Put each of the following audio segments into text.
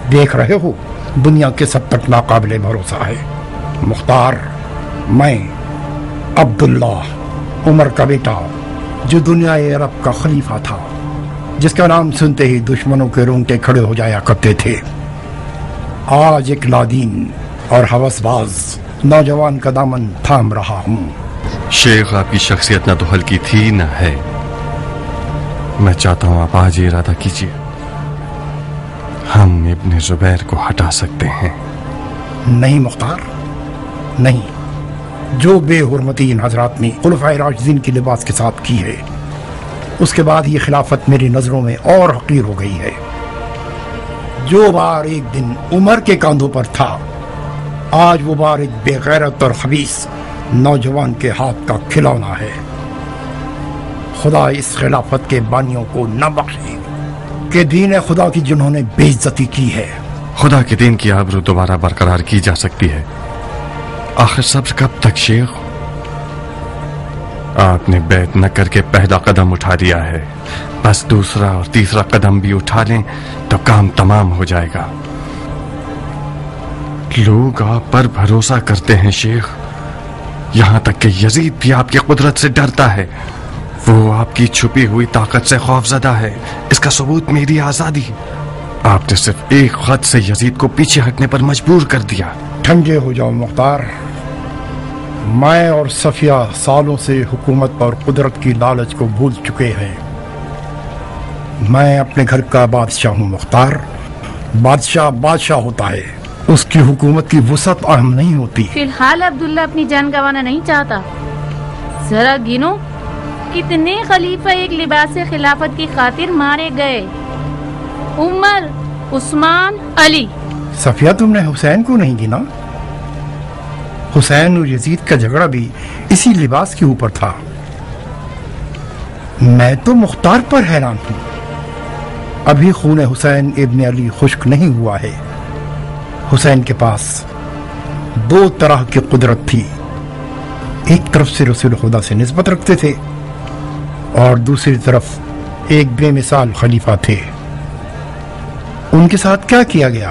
دیکھ رہے ہو دنیا کے سب تک ناقابل بھروسہ ہے۔ مختار، میں عبداللہ عمر کا بیٹا، جو دنیا عرب کا خلیفہ تھا، جس کا نام سنتے ہی دشمنوں کے رونگٹے کھڑے ہو جایا کرتے تھے، آج ایک لادین اور ہوس باز نوجوان کا دامن تھام رہا ہوں۔ شیخ، آپ کی شخصیت نہ تو ہلکی تھی نہ ہے۔ میں چاہتا ہوں آپ آج ارادہ کیجیے، ہم ابن زبیر کو ہٹا سکتے ہیں۔ نہیں مختار، نہیں۔ جو بے حرمتی ان حضرات نے خلفائے راشدین کی لباس کے ساتھ کی ہے، اس کے بعد یہ خلافت میری نظروں میں اور حقیر ہو گئی ہے۔ جو بار ایک دن عمر کے کاندھوں پر تھا، آج وہ بار ایک بے غیرت اور خبیث نوجوان کے ہاتھ کا کھلونا ہے۔ خدا اس خلافت کے بانیوں کو نہ بخشے کہ دین خدا کی جنہوں نے بے عزتی کی ہے۔ خدا کے دین کی آبرو دوبارہ برقرار کی جا سکتی ہے، آخر صبر کب تک شیخ؟ آپ نے بیعت نہ کر کے پہلا قدم اٹھا دیا ہے، بس دوسرا اور تیسرا قدم بھی اٹھا لیں تو کام تمام ہو جائے گا۔ لوگ آپ پر بھروسہ کرتے ہیں شیخ، یہاں تک کہ یزید بھی آپ کی قدرت سے ڈرتا ہے۔ وہ آپ کی چھپی ہوئی طاقت سے خوفزدہ ہے، اس کا ثبوت میری آزادی۔ آپ نے صرف ایک خط سے یزید کو پیچھے ہٹنے پر مجبور کر دیا۔ ٹھنڈے ہو جاؤ مختار، میں اور صفیہ سالوں سے حکومت اور قدرت کی لالچ کو بھول چکے ہیں۔ میں اپنے گھر کا بادشاہ ہوں مختار۔ بادشاہ بادشاہ ہوتا ہے، اس کی حکومت کی وسعت اہم نہیں ہوتی۔ فی الحال عبداللہ اپنی جان گنوانا نہیں چاہتا۔ ذرا گنو کتنے خلیفہ ایک لباس خلافت کی خاطر مارے گئے؟ عمر، عثمان، علی۔ صفیہ، تم نے حسین کو نہیں گنا؟ حسین اور یزید کا جھگڑا بھی اسی لباس کے اوپر تھا۔ میں تو مختار پر حیران ہوں، ابھی خون حسین ابن علی خشک نہیں ہوا ہے۔ حسین کے پاس دو طرح کی قدرت تھی، ایک طرف سے رسول خدا سے نسبت رکھتے تھے اور دوسری طرف ایک بے مثال خلیفہ تھے۔ ان کے ساتھ کیا کیا گیا؟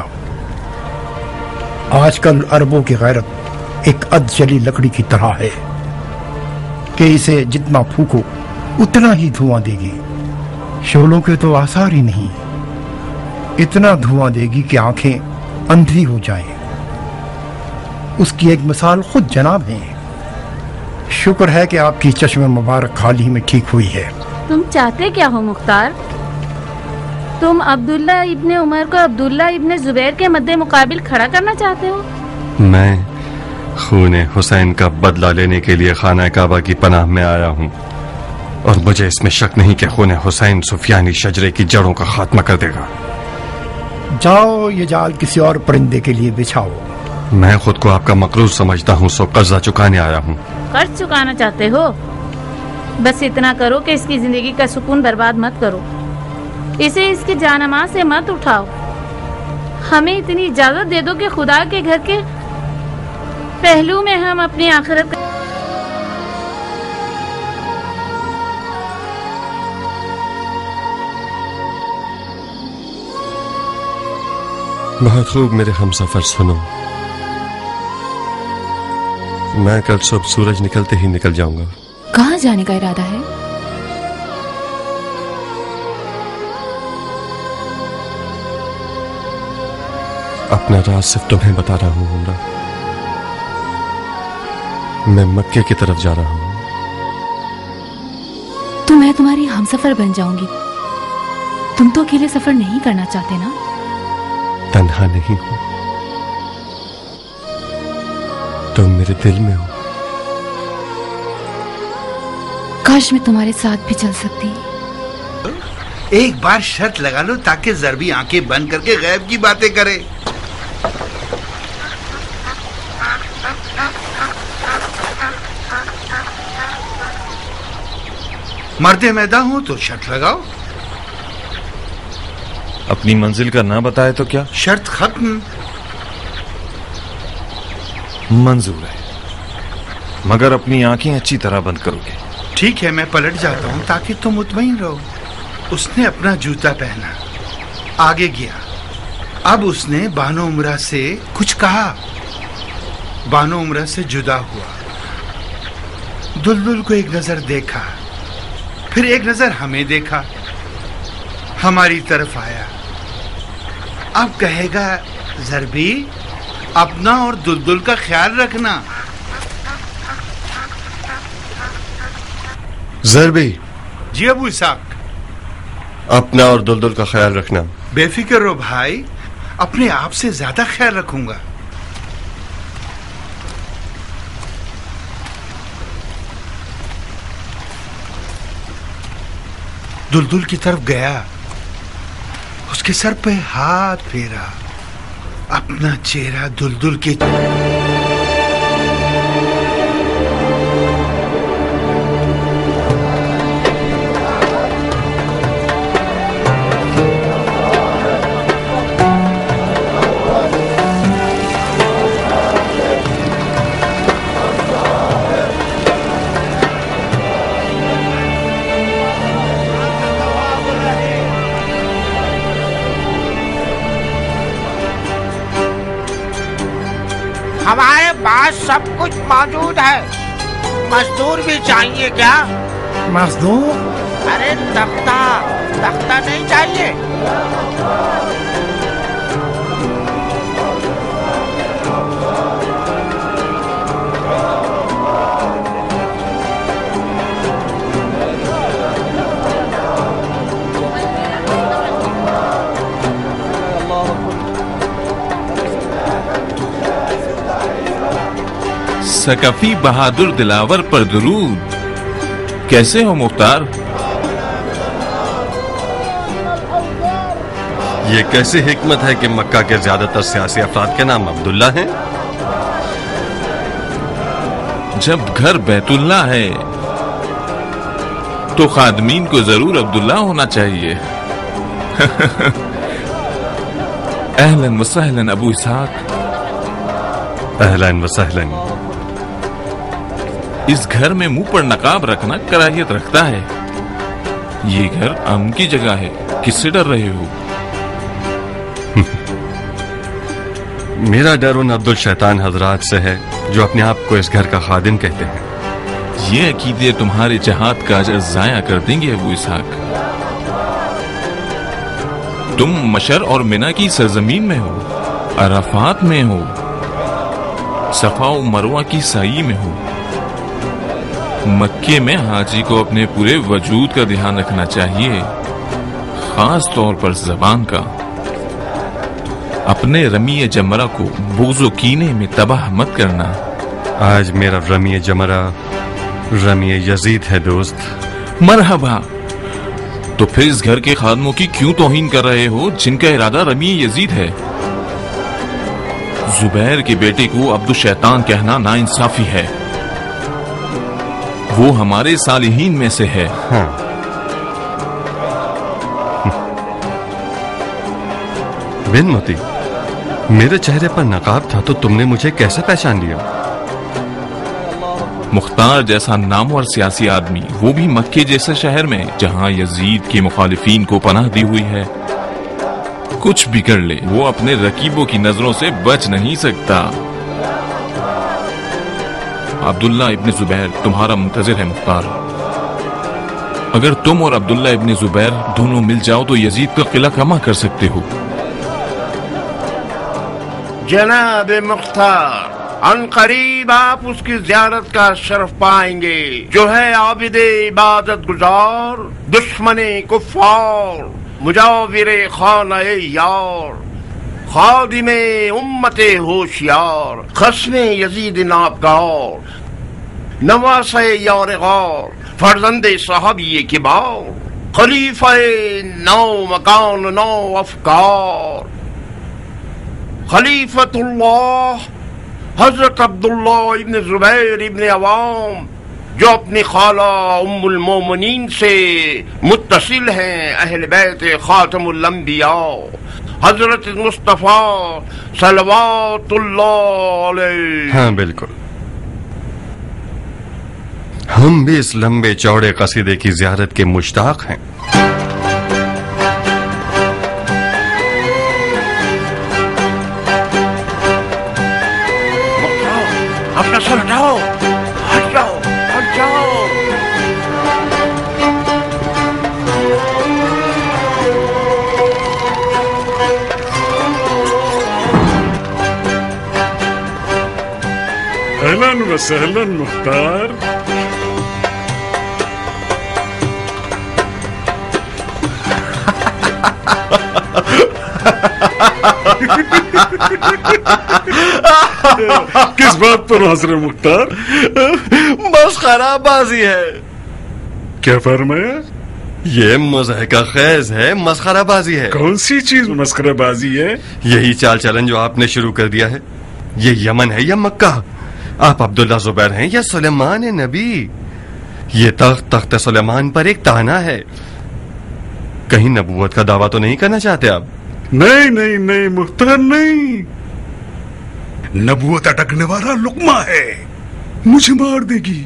آج کل عربوں کی غیرت ایک اد جلی لکڑی کی طرح ہے کہ اسے جتنا پھونکو اتنا ہی دھواں دے گی، شعلوں کے تو آثار ہی نہیں، اتنا دھواں دے گی کہ آنکھیں اندھی ہو جائیں۔ اس کی ایک مثال خود جناب ہیں۔ شکر ہے کہ آپ کی چشم مبارک حال ہی میں ٹھیک ہوئی ہے۔ تم چاہتے کیا ہو مختار؟ تم عبداللہ ابن عمر کو عبداللہ ابن زبیر کے مد مقابل کھڑا کرنا چاہتے ہو؟ میں خون حسین کا بدلہ لینے کے لیے خانہ کعبہ کی پناہ میں آیا ہوں، اور مجھے اس میں شک نہیں کہ خون حسین سفیانی شجرے کی جڑوں کا خاتمہ کر دے گا۔ جاؤ، یہ جال کسی اور پرندے کے لیے بچھاؤ۔ میں خود کو آپ کا مقروض سمجھتا ہوں، سو قرضہ چکانے آیا ہوں۔ قرض چکانا چاہتے ہو؟ بس اتنا کرو کہ اس کی زندگی کا سکون برباد مت کرو، اسے اس کی جانماز سے مت اٹھاؤ۔ ہمیں اتنی اجازت دے دو کہ خدا کے گھر کے پہلو میں ہم اپنی آخرت کا بہت خوب میرے ہم سفر، سنو، میں کل صبح سورج نکلتے ہی نکل جاؤں گا۔ کہاں جانے کا ارادہ ہے؟ اپنا راز صرف تمہیں بتا رہا ہوں عمرہ، میں مکے کی طرف جا رہا ہوں۔ تو میں تمہاری ہم سفر بن جاؤں گی۔ تم تو اکیلے سفر نہیں کرنا چاہتے نا؟ تنہا نہیں ہوں، تم میرے دل میں ہو۔ کاش میں تمہارے ساتھ بھی چل سکتی۔ ایک بار شرط لگا لو تاکہ ضربی آنکھیں بند کر کے غیب کی باتیں کرے۔ مرد میدان ہو تو شرط لگاؤ۔ اپنی منزل کا نہ بتائے تو کیا؟ شرط ختم۔ منظور ہے، مگر اپنی آنکھیں اچھی طرح بند کرو گے۔ ٹھیک ہے، میں پلٹ جاتا ہوں تاکہ تم مطمئن رہو۔ اس نے اپنا جوتا پہنا، آگے گیا، اب اس نے بانو عمرہ سے کچھ کہا. بانو عمرہ سے جدا ہوا, دلدل کو ایک نظر دیکھا, پھر ایک نظر ہمیں دیکھا, ہماری طرف آیا. اب کہے گا ضربی اپنا اور دلدل کا خیال رکھنا. ضربی. جی ابو اسحاق. اپنا اور دلدل کا خیال رکھنا. بے فکر رہو بھائی, اپنے آپ سے زیادہ خیال رکھوں گا. دلدل کی طرف گیا, اس کے سر پہ ہاتھ پھیرا, اپنا چہرہ دلدل کے ہمارے پاس سب کچھ موجود ہے. مزدور بھی چاہیے کیا؟ مزدور؟ ارے تختہ نہیں چاہیے؟ ثقفی بہادر دلاور پر درود. کیسے ہو مختار؟ یہ کیسی حکمت ہے کہ مکہ کے زیادہ تر سیاسی افراد کے نام عبداللہ ہیں؟ جب گھر بیت اللہ ہے تو خادمین کو ضرور عبداللہ ہونا چاہیے. اہلاً وسہلاً ابو اسحاق. اہلاً وسہلاً. اس گھر میں منہ پر نقاب رکھنا کراہیت رکھتا ہے. یہ گھر امن کی جگہ ہے, کس سے ڈر رہے ہو؟ میرا ڈر ان عبدالشیطان حضرات سے ہے جو اپنے آپ کو اس گھر کا خادم کہتے ہیں. یہ عقیدے تمہارے جہاد کا اجر ضائع کر دیں گے ابو اسحاق. تم مشر اور منی کی سرزمین میں ہو, عرفات میں ہو, صفا و مروہ کی سائی میں ہو. مکے میں حاجی کو اپنے پورے وجود کا دھیان رکھنا چاہیے, خاص طور پر زبان کا. اپنے رمی جمرہ کو بغض و کینے میں تباہ مت کرنا. آج میرا رمی جمرہ رمی یزید ہے دوست. مرحبا. تو پھر اس گھر کے خادموں کی کیوں توہین کر رہے ہو جن کا ارادہ رمی یزید ہے؟ زبیر کے بیٹے کو عبدالشیطان کہنا ناانصافی ہے. وہ ہمارے صالحین میں سے ہے. ہاں. بن متی, میرے چہرے پر نقاب تھا تو تم نے مجھے کیسے پہچان لیا؟ مختار جیسا نامور سیاسی آدمی, وہ بھی مکے جیسے شہر میں جہاں یزید کے مخالفین کو پناہ دی ہوئی ہے. کچھ بھی کر لے وہ اپنے رقیبوں کی نظروں سے بچ نہیں سکتا. عبداللہ ابن زبیر تمہارا منتظر ہے مختار. اگر تم اور عبداللہ ابن زبیر دونوں مل جاؤ تو یزید کا قلعہ کما کر سکتے ہو. جناب مختار, ان قریب آپ اس کی زیارت کا شرف پائیں گے جو ہے عابد عبادت گزار, دشمن کفار, مجاور خانہ یار, خادم امت ہوشیار, خصم یزید نابگار, نواسہ یار غار, فرزند صحابی کبار, خلیفہ نو مکان نو افکار, خلیفۃ اللہ حضرت عبداللہ ابن زبیر ابن عوام, جو اپنی خالہ ام المومنین سے متصل ہیں اہل بیت خاتم الانبیاء حضرت مصطفیٰ صلوات اللہ علیہ. ہاں بالکل, ہم بھی اس لمبے چوڑے قصیدے کی زیارت کے مشتاق ہیں. चल हटाओ, हट जाओ, हट जाओ। अहलन व सहलन मुख्तार। किस बात पर हंस रहे मुख्तार? मस्खराबाजी है। क्या फरमाया? ये मुज़ाहिका खेज है, मस्खराबाजी है। कौन सी चीज मस्खराबाजी है? यही चाल चलन जो आपने शुरू कर दिया है। ये यमन है या मक्का? आप अब्दुल्ला जुबैर हैं या सुलेमान नबी? ये तख्त सुलेमान पर एक ताना है। कहीं नबूवत का दावा तो नहीं करना चाहते आप? नहीं नहीं नहीं मुख्तार, नहीं। नबूवत अटकने वाला लुकमा है, मुझे मार देगी।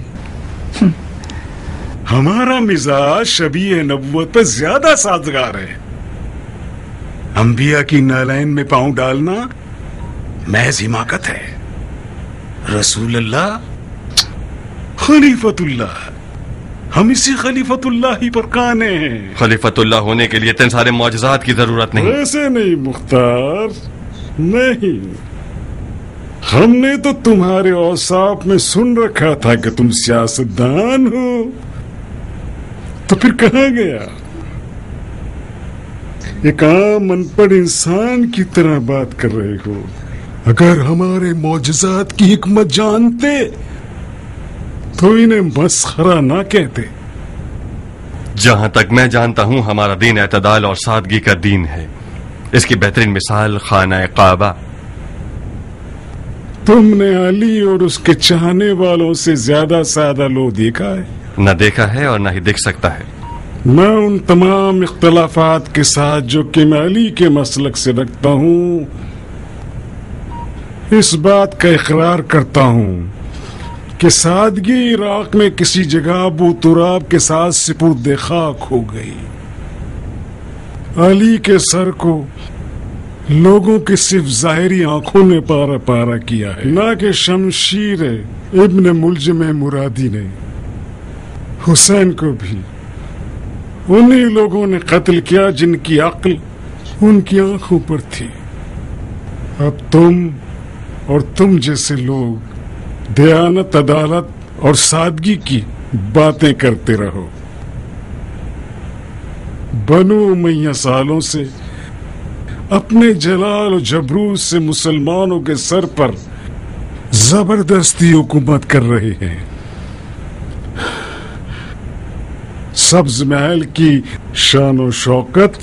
हमारा मिजाज शबीह नबूवत पर ज्यादा साजगार है। अंबिया की नालैन में पांव डालना महज हिमाकत है। रसूलुल्लाह, खलीफतुल्लाह, हम इसी खलीफतुल्लाह ही पर काने हैं। खलीफतुल्लाह होने के लिए इतने सारे मौजज़ात की जरूरत नहीं। ऐसे नहीं मुख्तार, नहीं। हमने तो तुम्हारे औसाफ में सुन रखा था कि तुम सियासतदान हो, तो फिर कहाँ गया? एक आम अनपढ़ इंसान की तरह बात कर रहे हो। अगर हमारे मौजज़ात की हिकमत जानते तो इन्हें मस्खरा ना कहते। जहां तक मैं जानता हूं हमारा दीन एतदाल और सादगी का दीन है। इसकी बेहतरीन मिसाल खाना काबा। तुमने अली और उसके चाहने वालों से ज्यादा सादा लो देखा है? न देखा है और न ही देख सकता है। मैं उन तमाम इख्तलाफात के साथ जो कि मैं अली के मसलक से रखता हूँ, इस बात का इकरार करता हूँ कि सादगी इराक में किसी जगह अबू तुराब के साथ सिपुर्द खाक हो गई। अली के सर को लोगों की सिर्फ जाहिरी आंखों ने पारा पारा किया है, ना कि शमशीर इब्न मुलजिम मुरादी ने। हुसैन को भी उन्हीं लोगों ने कत्ल किया जिनकी अक्ल उनकी आंखों पर थी। अब तुम और तुम जैसे लोग दयानत, अदालत और सादगी की बातें करते रहो। बनु उमैया सालों से अपने जलाल और जबरूत से मुसलमानों के सर पर जबरदस्ती हुकूमत कर रहे हैं। सब्ज महल की शान और शौकत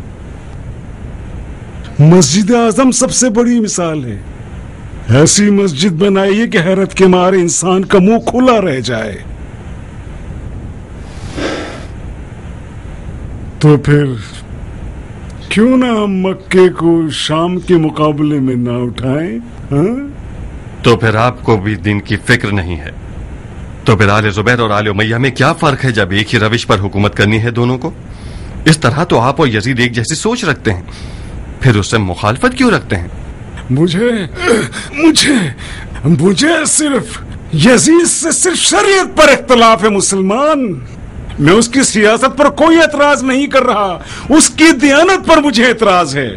मस्जिद आजम सबसे बड़ी मिसाल है। ऐसी मस्जिद बनाइए कि हैरत के मारे इंसान का मुंह खुला रह जाए। तो फिर क्यों ना हम मक्के को शाम के मुकाबले में ना उठाएं? तो फिर आपको भी दिन की फिक्र नहीं है। तो फिर आले जुबैर और आले उमैया में क्या फर्क है जब एक ही रविश पर हुकूमत करनी है दोनों को? इस तरह तो आप और यजीद एक जैसी सोच रखते हैं, फिर उससे मुखालफत क्यों रखते हैं? मुझे सिर्फ यजीद से सिर्फ शरीयत पर इख्तलाफ है मुसलमान। मैं उसकी सियासत पर कोई एतराज नहीं कर रहा, उसकी दियानत पर मुझे एतराज है।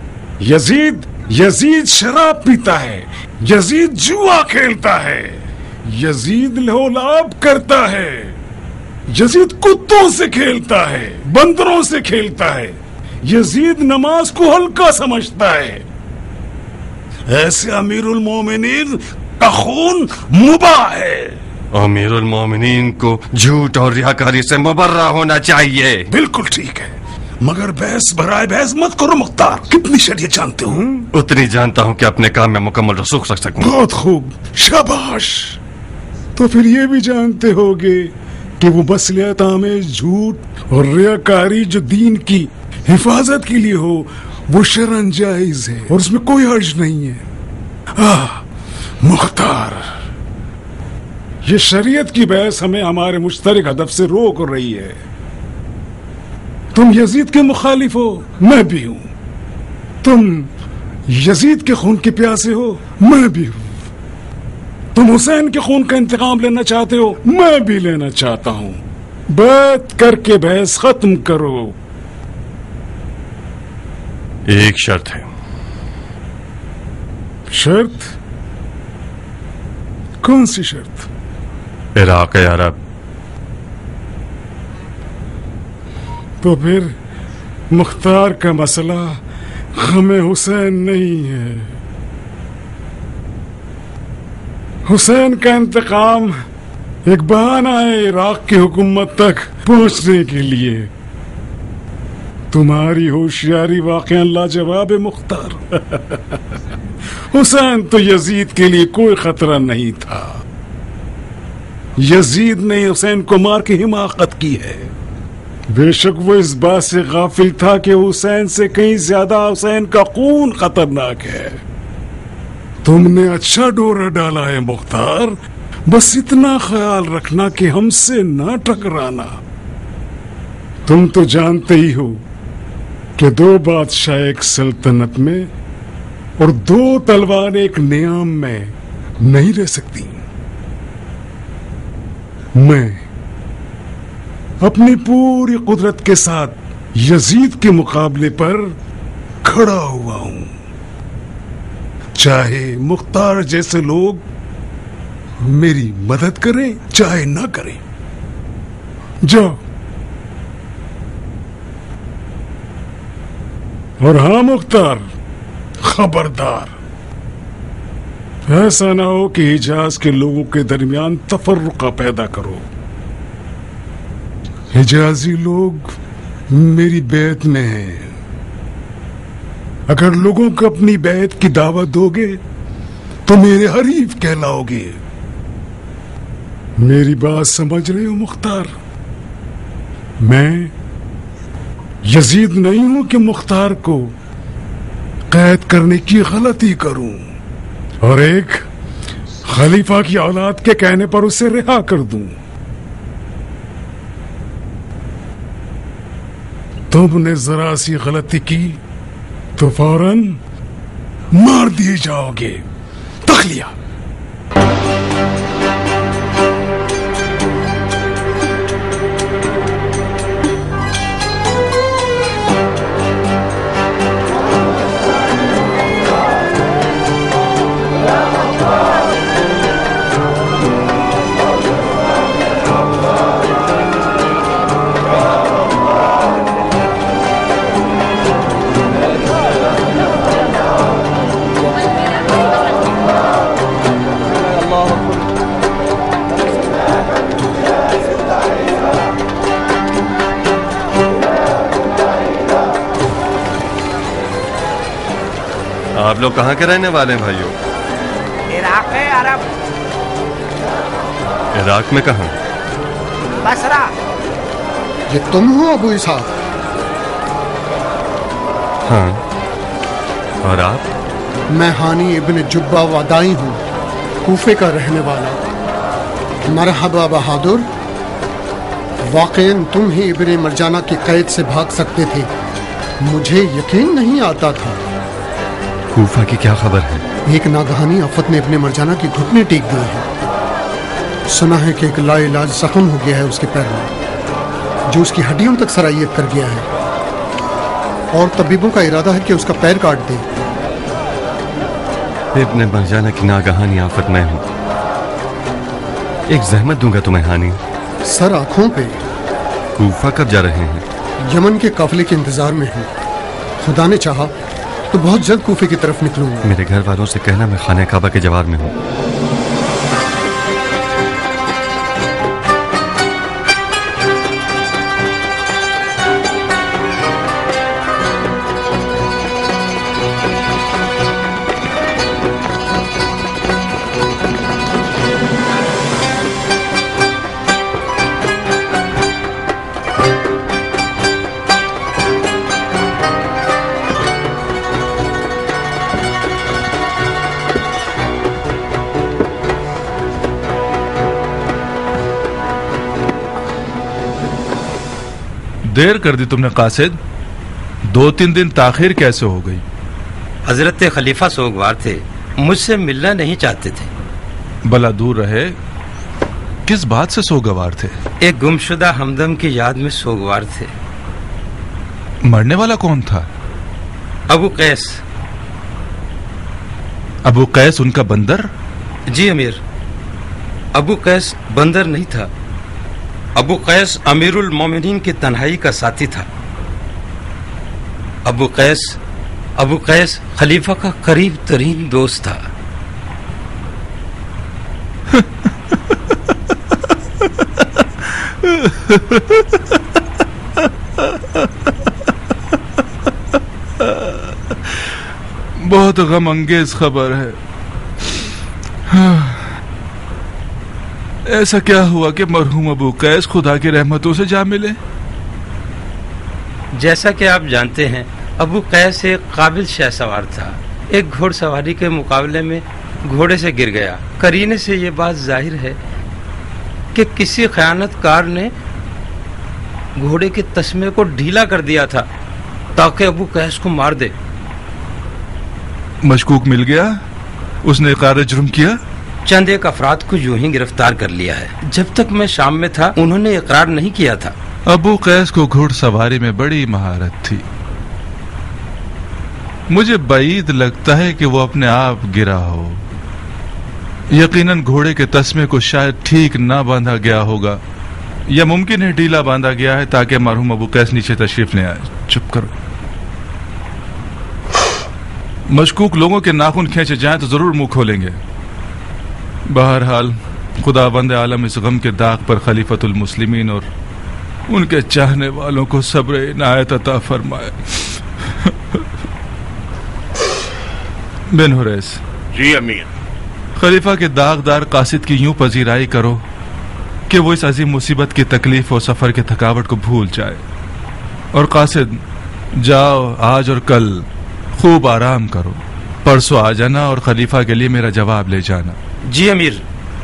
यजीद शराब पीता है, यजीद जुआ खेलता है, यजीद लहोलाब करता है, यजीद कुत्तों से खेलता है, बंदरों से खेलता है, यजीद नमाज को हल्का समझता है। ऐसे अमीरुल मोमिनीन का खून मुबाह है। अमीरुल मोमिनीन को झूठ और रियाकारी से मुबर्रा होना चाहिए। बिल्कुल ठीक है, मगर बहस बराए बहस मत करो मुख्तार। कितनी शरीयत जानते हो? उतनी जानता हूँ कि अपने काम में मुकम्मल रसूख रख सकूं। बहुत खूब, शाबाश। तो फिर ये भी जानते होगे कि वो मसलियत आमेज झूठ और रियाकारी जो दीन की हिफाजत के लिए हो वो शरअन जायज है और उसमें कोई हर्ज नहीं है। मुख्तार, ये शरीयत की बहस हमें हमारे मुश्तरक हदफ से रोक रही है। तुम यजीद के मुखालिफ हो, मैं भी हूं। तुम यजीद के खून के प्यासे हो, मैं भी हूं। تم حسین کے خون کا انتقام لینا چاہتے ہو، میں بھی لینا چاہتا ہوں. بیعت کر کے بحث ختم کرو. ایک شرط ہے. شرط؟ کون سی شرط؟ عراق عرب. تو پھر مختار کا مسئلہ غم حسین نہیں ہے. حسین کا انتقام ایک بہانہ ہے عراق کی حکومت تک پہنچنے کے لیے. تمہاری ہوشیاری واقعا لاجواب ہے مختار. حسین تو یزید کے لیے کوئی خطرہ نہیں تھا. یزید نے حسین کو مار کے حماقت کی ہے. بے شک وہ اس بات سے غافل تھا کہ حسین سے کہیں زیادہ حسین کا خون خطرناک ہے. تم نے اچھا ڈورا ڈالا ہے مختار. بس اتنا خیال رکھنا کہ ہم سے نہ ٹکرانا. تم تو جانتے ہی ہو کہ 2 بادشاہ ایک سلطنت میں اور 2 تلوار ایک نیام میں نہیں رہ سکتی. میں اپنی پوری قدرت کے ساتھ یزید کے مقابلے پر کھڑا ہوا ہوں. چاہے مختار جیسے لوگ میری مدد کریں چاہے نہ کریں. جاؤ. اور ہاں مختار، خبردار ایسا نہ ہو کہ حجاز کے لوگوں کے درمیان تفرقہ پیدا کرو. حجازی لوگ میری بیعت میں ہیں. اگر لوگوں کو اپنی بیعت کی دعوت دو گے تو میرے حریف کہلاؤ گے. میری بات سمجھ رہے ہو مختار؟ میں یزید نہیں ہوں کہ مختار کو قید کرنے کی غلطی کروں اور ایک خلیفہ کی اولاد کے کہنے پر اسے رہا کر دوں. تم نے ذرا سی غلطی کی تو فوراً مار دیے جاؤ گے. تخلیہ. آپ لوگ کہاں کے رہنے والے ہیں بھائیوں؟ عراق عرب. عراق میں کہاں؟ بصرہ. یہ تم ہو ابو اسحاق؟ ہاں. اور آپ؟ میں ہانی ابن جبہ ودائی ہوں، کوفے کا رہنے والا. مرحبا بہادر. واقعاً تم ہی ابن مرجانہ کی قید سے بھاگ سکتے تھے. مجھے یقین نہیں آتا تھا. کوفہ کی کیا خبر ہے؟ ایک ناگہانی آفت نے ابن مرجانہ کی گھٹنے ٹیک دی ہیں. سنا ہے کہ ایک لا علاج زخم ہو گیا ہے اس کے پیر میں جو اس کی ہڈیوں تک سرائیت کر گیا ہے، اور طبیبوں کا ارادہ ہے کہ اس کا پیر کاٹ دے. ابن مرجانہ کی ناگہانی آفت میں ہوں. ایک زحمت دوں گا تمہیں ہانی. سر آنکھوں پہ. کوفہ کب جا رہے ہیں؟ یمن کے قافلے کے انتظار میں ہوں. خدا نے چاہا تو بہت جلد کوفے کی طرف نکلوں گا. میرے گھر والوں سے کہنا میں خانہ کعبہ کے جوار میں ہوں. دیر کر دی تم نے قاصد. 2-3 دن تاخیر کیسے ہو گئی؟ حضرت خلیفہ سوگوار تھے، مجھ سے ملنا نہیں چاہتے تھے. भला दूर रहे, किस बात से सोगवार थे? एक गुमशुदा हमदम की याद में सोगवार थे। मरने वाला कौन था? अबू कैस। अबू कैस उनका बंदर? जी अमीर, अबू कैस बंदर नहीं था। अबू कैस अमीरुल मोमिनीन की तन्हाई का साथी था। अबू कैस खलीफा का करीब तरीन दोस्त था। बहुत गम अंगेज खबर है। ऐसा क्या हुआ कि मरहूम अबू कैस खुदा की रहमतों से जा मिले? जैसा कि आप जानते हैं, अबू कैस एक काबिल शहसवार था। एक घोड़सवारी के मुकाबले में घोड़े से गिर गया। करीने से ये बात जाहिर है कि किसी खयानतकार ने घोड़े के तस्मे को ढीला कर दिया था ताकि अबू कैस को मार दे। मशकूक मिल गया? उसने इक़रार जुर्म किया? चंद एक अफराद को यूं ही गिरफ्तार कर लिया है। जब तक मैं शाम में था उन्होंने इकरार नहीं किया था। अबू कैस को घुड़सवारी में बड़ी महारत थी। मुझे बाईद लगता है कि वो अपने आप गिरा हो। यकीनन घोड़े के तस्मे को शायद ठीक ना बांधा गया होगा, या मुमकिन है ढीला बांधा गया है ताकि मरहूम अबू कैस नीचे तशरीफ ले आए। चुप करो। मशकूक लोगों के नाखून खींचे जाएं तो जरूर मुंह खोलेंगे। बहरहाल खुदाबंद आलम इस गम के दाग पर खलीफतुल मुस्लिमीन और उनके चाहने वालों को सब्र इनायत अता फरमाए। बिन हुरैस। जी अमीर। खलीफा के दागदार कासिद की यूं पजीराई करो कि वो इस अजीम मुसीबत की तकलीफ और सफर की थकावट को भूल जाए। और कासिद, जाओ आज और कल खूब आराम करो। परसों आ जाना और खलीफा के लिए मेरा जवाब ले जाना। जी अमीर।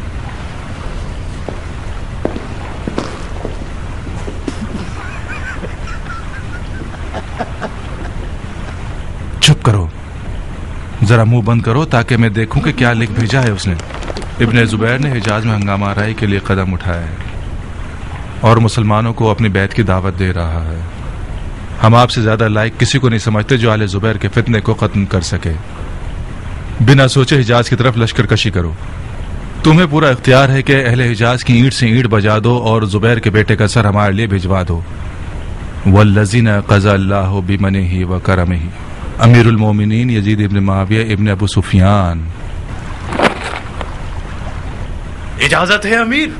चुप करो, जरा मुंह बंद करो ताकि मैं देखूं कि क्या लिख भेजा है उसने। इब्ने जुबैर ने हिजाज में हंगामा आराई के लिए कदम उठाया है और मुसलमानों को अपनी बैत की दावत दे रहा है। हम आपसे ज्यादा लायक किसी को नहीं समझते जो आले जुबैर के फितने को खत्म कर सके। बिना सोचे हिजाज की तरफ लश्कर कशी करो। तुम्हें पूरा इख्तियार है कि अहले हिजाज की ईंट से ईंट बजा दो और जुबैर के बेटे का सर हमारे लिए भिजवा दो। वल्लज़ीना क़ज़ा अल्लाहु बिमनिही व करमिही। अमीरुल मोमिनीन Yazid ibn Muawiya ibn Abu Sufyan. इजाजत है अमीर।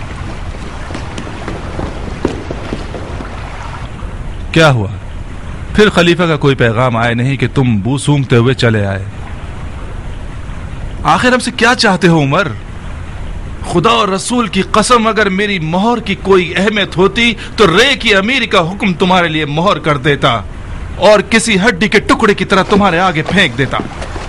क्या हुआ? फिर खलीफा का कोई पैगाम आया नहीं कि तुम बू सूंघते हुए चले आए? आखिर हमसे क्या चाहते हो उमर? खुदा और रसूल की कसम, अगर मेरी मोहर की कोई अहमियत होती तो रे की अमीर का हुक्म तुम्हारे लिए मोहर कर देता और किसी हड्डी के टुकड़े की तरह तुम्हारे आगे फेंक देता।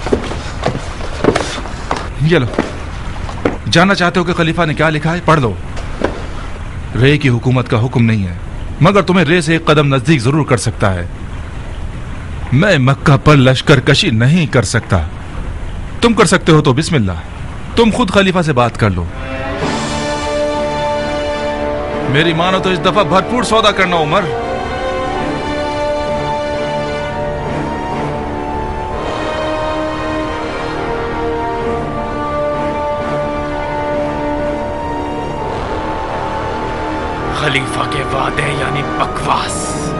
ये लो, जानना चाहते हो कि खलीफा ने क्या लिखा है? पढ़ लो। रे की हुकूमत का हुक्म नहीं है, मगर तुम्हें रे से एक कदम नजदीक जरूर कर सकता है। मैं मक्का पर लश्कर कशी नहीं कर सकता। तुम कर सकते हो तो बिस्मिल्लाह, तुम खुद खलीफा से बात कर लो। मेरी मानो तो इस दफा भरपूर सौदा करना उमर। खलीफा के वादे यानी बकवास।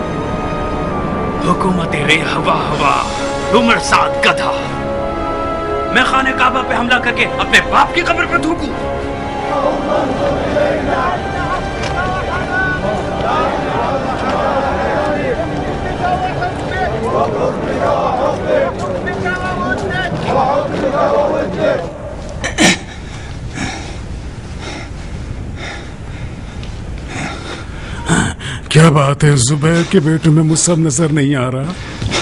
हुकूमत रे हवा हवा, उमर साथ गधा। मैं खाने काबा पे हमला करके अपने बाप की कब्र पे थूकूं? क्या बात है, जुबैर के बेटे में मुसब नजर नहीं आ रहा?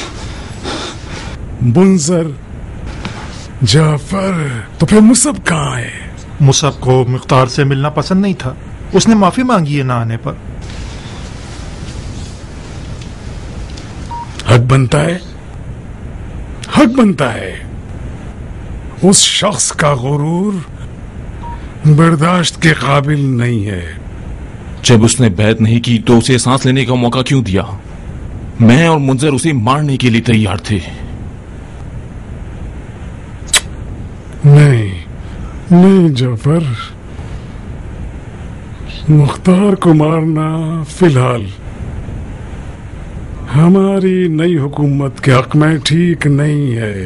मुंजर, जाफर, तो फिर मुसब कहाँ है? मुसब को मुख्तार से मिलना पसंद नहीं था, उसने माफी मांगी है ना आने पर। हक बनता है, हक बनता है। उस शख्स का गुरूर बर्दाश्त के काबिल नहीं है। जब उसने बैत नहीं की तो उसे सांस लेने का मौका क्यों दिया? मैं और मुंजर उसे मारने के लिए तैयार थे। नहीं नहीं जाफर, मुख्तार को मारना फिलहाल हमारी नई हुकूमत के हक में ठीक नहीं है।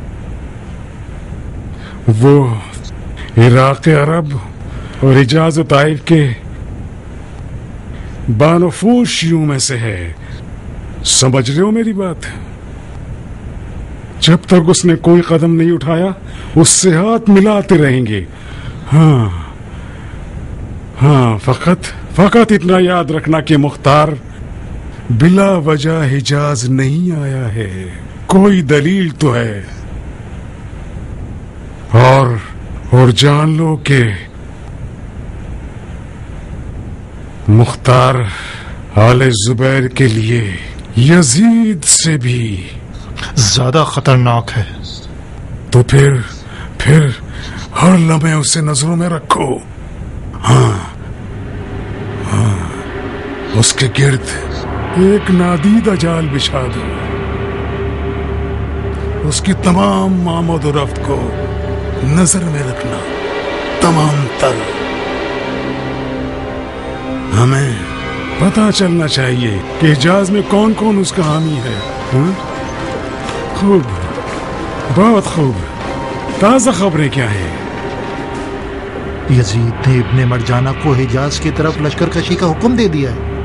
वो इराक़ अरब और हिजाज ताइफ के बानफूस शियों में से है। समझ रहे हो मेरी बात? जब तक उसने कोई कदम नहीं उठाया उससे हाथ मिलाते रहेंगे। हाँ हाँ, फकत इतना याद रखना कि मुख्तार बिला वजह हिजाज नहीं आया है, कोई दलील तो है। और जान लो कि मुख्तार आले जुबैर के लिए यजीद से भी ज्यादा खतरनाक है। तो फिर हर लम्हे उसे नजरों में रखो। हाँ, उसके गिर्द एक नादीदा जाल बिछा दो। उसकी तमाम आमद और रफ्त को नजर में रखना, तमाम तर। हमें पता चलना चाहिए कि हिजाज में कौन कौन उसका हामी है। खूब, बहुत खूब। ताज़ा खबरें क्या है? यजीद ने इब्ने मरजाना को हिजाज की तरफ लश्कर कशी का हुक्म दे दिया है।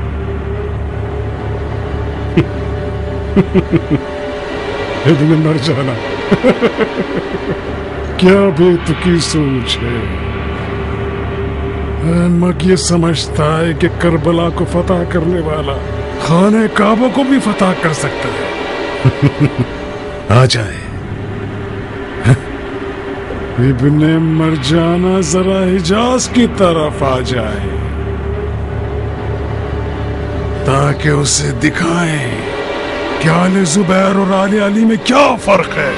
इब्ने मरजाना क्या बेतुकी सोच है। अहमक ये समझता है कि करबला को फतह करने वाला खाने काबा को भी फतह कर सकता है। आ जाए इब्ने मरजाना, जरा हिजाज की तरफ आ जाए ताकि उसे दिखाएं कि आले जुबैर और आले अली में क्या फर्क है।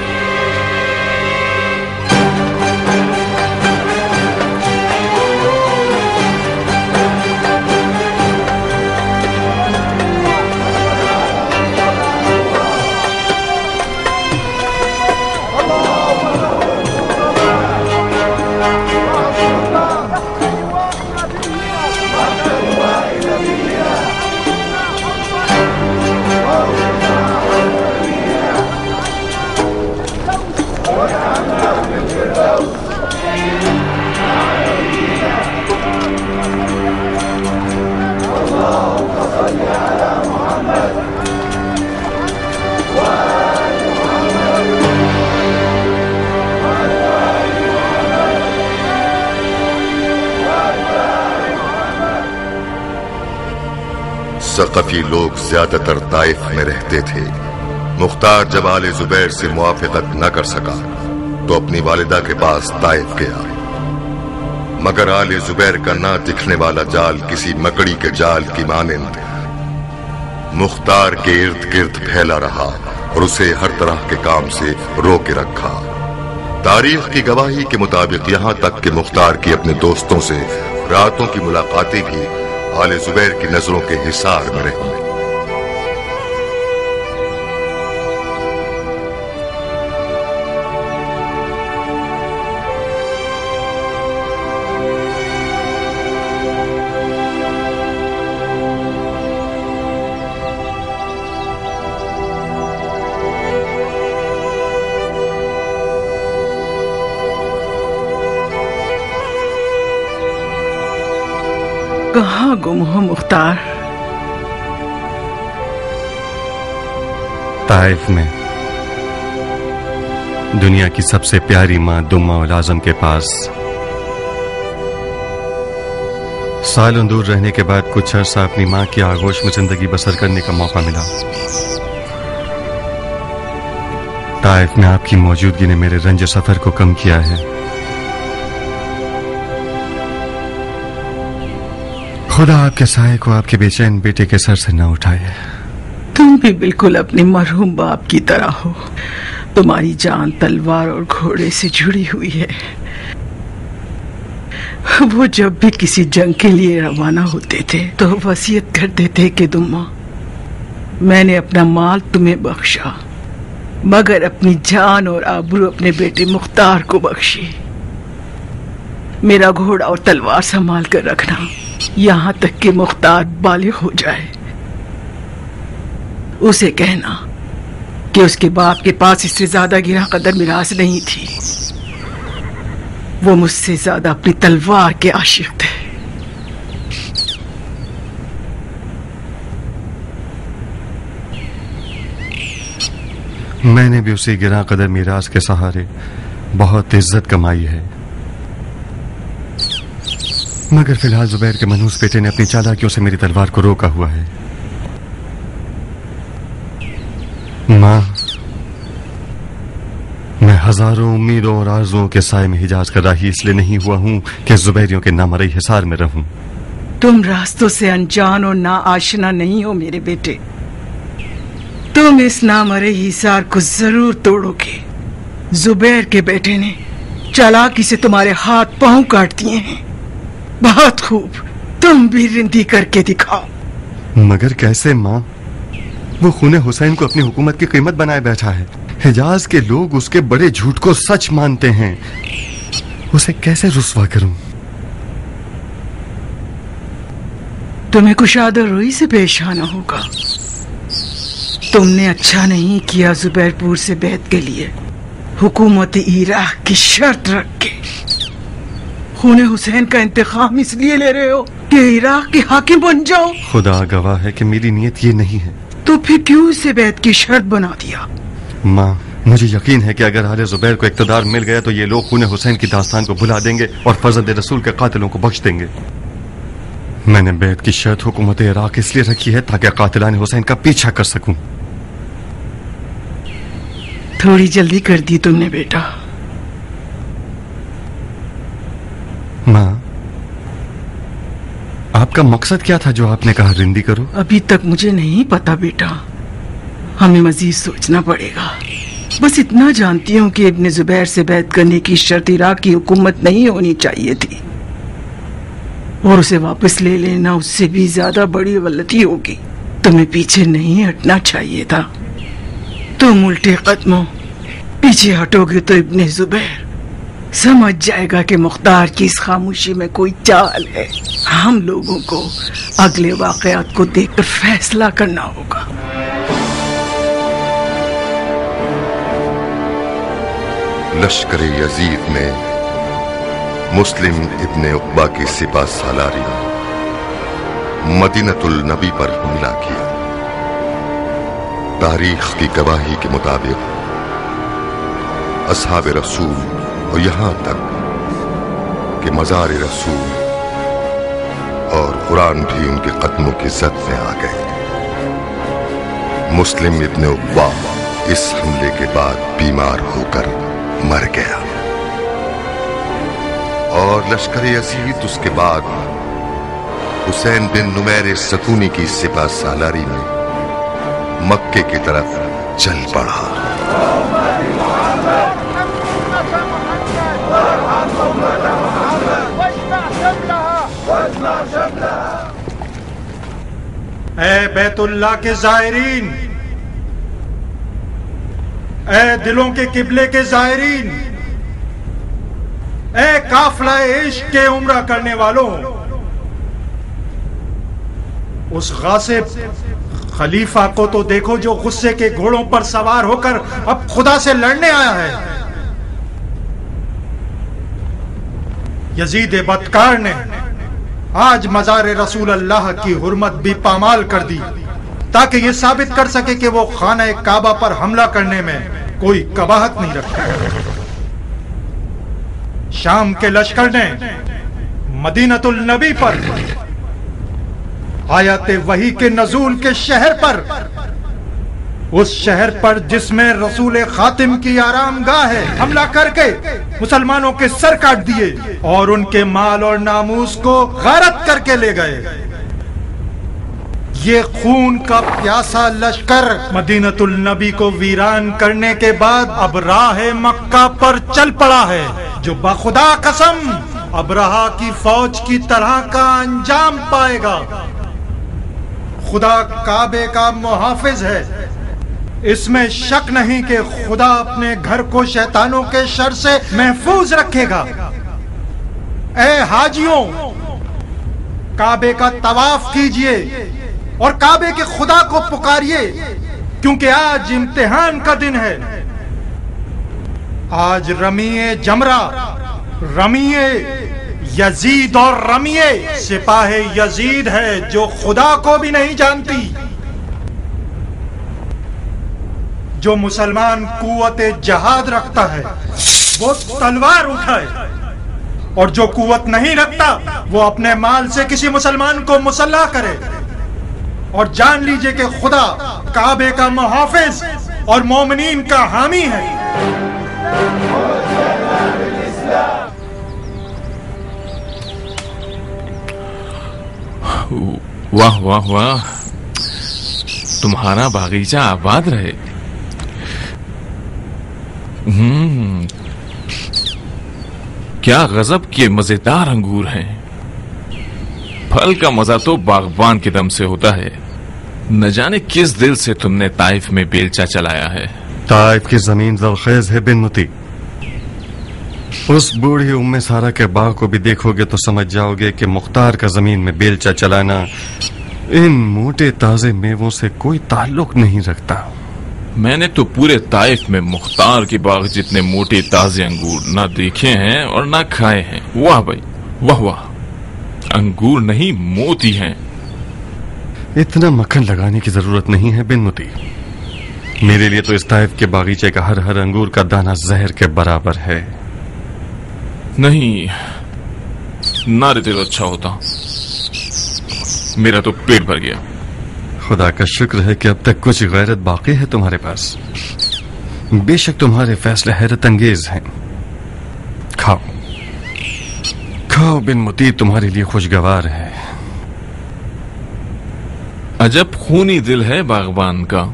सक़फ़ी लोग ज्यादातर ताइफ में रहते थे। मुख्तार जब आले जुबैर से मुआफ़क़त न कर सका तो अपनी वालिदा के पास ताइफ गया, मगर आले जुबैर का ना दिखने वाला जाल किसी मकड़ी के जाल की मानिंद मुख्तार के इर्द गिर्द फैला रहा और उसे हर तरह के काम से रोके रखा। तारीख की गवाही के मुताबिक यहाँ तक कि मुख्तार की अपने दोस्तों से रातों की मुलाकातें भी आले जुबैर की नजरों के हिसार में रही। कहाँ गुम हो मुख्तार? ताइफ में दुनिया की सबसे प्यारी माँ दुम्मा उल आज़म के पास सालों दूर रहने के बाद कुछ अर्सा अपनी माँ की आगोश में जिंदगी बसर करने का मौका मिला। ताइफ में आपकी मौजूदगी ने मेरे रंज सफर को कम किया है। खुदा आपके साए को आपके बेचैन बेटे के सर से न उठाए। तुम भी बिल्कुल अपने मरहूम बाप की तरह हो। तुम्हारी जान तलवार और घोड़े से जुड़ी हुई है। وہ جب بھی کسی جنگ کے لیے روانہ ہوتے تھے تو وصیت کرتے تھے کہ دماں میں نے اپنا مال تمہیں بخشا مگر اپنی جان اور آبرو اپنے بیٹے مختار کو بخشی. میرا گھوڑا اور تلوار سنبھال کر رکھنا یہاں تک کہ مختار بالغ ہو جائے. اسے کہنا کہ اس کے باپ کے پاس اس سے زیادہ گراں قدر میراث نہیں تھی. وہ مجھ سے زیادہ اپنی تلوار کے عاشق تھے. میں نے بھی اسی گراں قدر میراث کے سہارے بہت عزت کمائی ہے، مگر فی الحال زبیر کے منحوس بیٹے نے اپنی چالاکیوں سے میری تلوار کو روکا ہوا ہے. ماں، میں ہزاروں امیدوں اور آرزوؤں کے سائے میں حجاز کا راہی اس لیے نہیں ہوا ہوں کہ زبیریوں کے نامرئی حصار میں رہوں. تم راستوں سے انجان اور نا آشنا نہیں ہو میرے بیٹے. تم اس نامرئی حصار کو ضرور توڑو گے. زبیر کے بیٹے نے چالاکی سے تمہارے ہاتھ پاؤں کاٹ دیے ہیں. بہت خوب، تم بھی رندی کر کے دکھاؤ. مگر کیسے ماں؟ وہ خون حسین کو اپنی حکومت کی قیمت بنائے بیٹھا ہے. حجاز کے لوگ اس کے بڑے جھوٹ کو سچ مانتے ہیں. اسے کیسے رسوا کروں؟ تمہیں کشادہ روئی سے پیش آنا ہوگا. تم نے اچھا نہیں کیا زبیر پور سے بیعت کے لیے حکومت عراق کی شرط رکھ کے. خون حسین کا انتقام اس لیے لے رہے ہو کہ عراق کے حاکم بن جاؤ. خدا گواہ ہے کہ میری نیت یہ نہیں ہے. تو پھر کیوں اسے بیعت کی شرط بنا دیا؟ ماں، مجھے یقین ہے کہ اگر آل زبیر کو اقتدار مل گیا تو یہ لوگ خون حسین کی داستان کو بھلا دیں گے اور فرزند رسول کے قاتلوں کو بخش دیں گے. میں نے بیعت کی شرط حکومت عراق اس لیے رکھی ہے تاکہ قاتلان حسین کا پیچھا کر سکوں. تھوڑی جلدی کر دی تم نے بیٹا. ماں، آپ کا مقصد کیا تھا جو آپ نے کہا رندی کرو؟ ابھی تک مجھے نہیں پتا بیٹا، ہمیں مزید سوچنا پڑے گا. بس اتنا جانتی ہوں کہ ابن زبیر سے بیعت کرنے کی شرط عراق کی حکومت نہیں ہونی چاہیے تھی، اور اسے واپس لے لینا اس سے بھی زیادہ بڑی غلطی ہوگی. تمہیں پیچھے نہیں ہٹنا چاہیے تھا. تم الٹے قدموں پیچھے ہٹو گے تو ابن زبیر سمجھ جائے گا کہ مختار کی اس خاموشی میں کوئی چال ہے. ہم لوگوں کو اگلے واقعات کو دیکھ کر فیصلہ کرنا ہوگا. لشکر یزید نے مسلم ابن عقبہ کی سپہ سالاری مدینۃ النبی پر حملہ کیا. تاریخ کی گواہی کے مطابق اصحاب رسول اور یہاں تک کہ مزار رسول اور قرآن بھی ان کے قدموں کی زد میں آ گئے. مسلم ابن عقبہ اس حملے کے بعد بیمار ہو کر مر گیا، اور لشکر یزید اس کے بعد حسین بن نمیر سکونی کی سپہ سالاری میں مکے کی طرف چل پڑا. اے بیت اللہ کے زائرین، اے دلوں کے قبلے کے زائرین، اے قافلہ عشق کے عمرہ کرنے والوں، اس غاصب خلیفہ کو تو دیکھو جو غصے کے گھوڑوں پر سوار ہو کر اب خدا سے لڑنے آیا ہے. یزید بدکار نے آج مزار رسول اللہ کی حرمت بھی پامال کر دی تاکہ یہ ثابت کر سکے کہ وہ خانہ کعبہ پر حملہ کرنے میں کوئی قباحت نہیں رکھتا. شام کے لشکر نے مدینۃ النبی پر آیات وحی کے نزول کے شہر پر، اس شہر پر جس میں رسول خاتم کی آرام گاہ ہے، حملہ کر کے مسلمانوں کے سر کاٹ دیے اور ان کے مال اور ناموس کو غارت کر کے لے گئے. یہ خون کا پیاسا لشکر مدینۃ النبی کو ویران کرنے کے بعد اب راہ مکہ پر چل پڑا ہے، جو بخدا قسم अबरहा की फौज की तरह का अंजाम पाएगा। खुदा काबे का मुहाफिज है, इसमें शक नहीं कि खुदा अपने घर को शैतानों के शर से महफूज रखेगा। ए हाजियों, काबे का तवाफ कीजिए और काबे के खुदा को पुकारिए, क्योंकि आज इम्तिहान का दिन है। आज रमिए जमरा, रमिए यजीद और रमिए सिपाही यजीद है जो खुदा को भी नहीं जानती। जो मुसलमान कुव्वते जहाद रखता है वो तलवार उठाए, और जो कुव्वत नहीं रखता वो अपने माल से किसी मुसलमान को मुसल्लह करे। और जान लीजिए कि खुदा काबे का मुहाफिज और मोमिनीन का हामी है। वाह वाह वाह, तुम्हारा बागीचा आबाद रहे। क्या गजब के मजेदार अंगूर हैं। फल का मजा तो बागबान के दम से होता है। न जाने किस दिल से तुमने ताइफ में बेलचा चलाया है। ताइफ की जमीन जरखेज है बिन मुती। उस बूढ़ी उम्मे सारा के बाग को भी देखोगे तो समझ जाओगे कि मुख्तार का जमीन में बेलचा चलाना इन मोटे ताजे मेवों से कोई ताल्लुक नहीं रखता। मैंने तो पूरे ताइफ में मुख्तार के बाग जितने मोटे ताजे अंगूर ना देखे हैं और ना खाए हैं। वाह भाई वाह वाह, अंगूर नहीं मोती हैं। इतना मक्खन लगाने की जरूरत नहीं है बिन मुती। मेरे लिए तो इस ताइफ के बागीचे का हर हर अंगूर का दाना जहर के बराबर है। नहीं, ना देते तो अच्छा होता। मेरा तो पेट भर गया। खुदा का शुक्र है कि अब तक कुछ गैरत बाकी है तुम्हारे पास। बेशक तुम्हारे फैसले हैरत अंगेज हैं। खाओ खाओ बिन मुती, तुम्हारे लिए खुशगवार है। अजब खूनी दिल है बागबान का।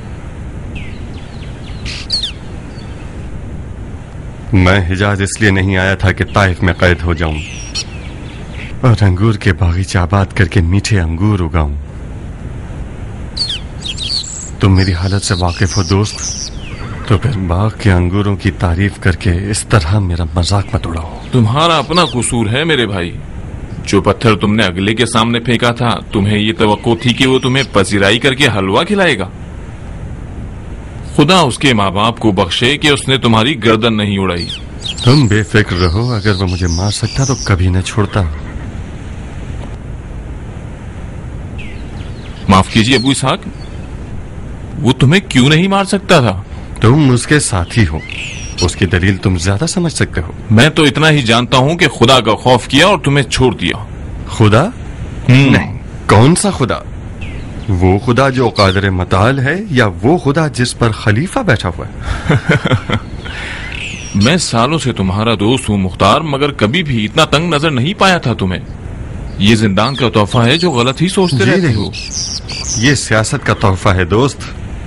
मैं हिजाज इसलिए नहीं आया था कि ताइफ में कैद हो जाऊं और अंगूर के बागीचे आबाद करके मीठे अंगूर उगाऊं। तुम मेरी हालत से वाकिफ हो दोस्त, तो फिर बाग के अंगूरों की तारीफ करके इस तरह मेरा मजाक मत उड़ाओ। तुम्हारा अपना कसूर है मेरे भाई। जो पत्थर तुमने अगले के सामने फेंका था, तुम्हें ये तवक्को थी कि वो तुम्हें पजीराई करके हलवा खिलाएगा। खुदा उसके माँ बाप को बख्शे कि उसने तुम्हारी गर्दन नहीं उड़ाई। तुम बेफिक्र रहो, अगर वो मुझे मार सकता तो कभी न छोड़ता। माफ कीजिए अबू इसहाक, वो तुम्हें क्यों नहीं मार सकता था? तुम उसके साथी हो, उसकी दलील तुम ज्यादा समझ सकते हो। मैं तो इतना ही जानता हूँ कि खुदा का खौफ किया और तुम्हें छोड़ दिया। खुदा? नहीं। कौन सा खुदा? वो खुदा जो कादिर मताल है, या वो खुदा जिस पर खलीफा बैठा हुआ है? मैं सालों से तुम्हारा दोस्त हूँ मुख्तार, मगर कभी भी इतना तंग नजर नहीं पाया था तुम्हें। ये जिंदान का तोहफा है जो गलत ही सोचते रहते हो। ये सियासत का तोहफा है दोस्त।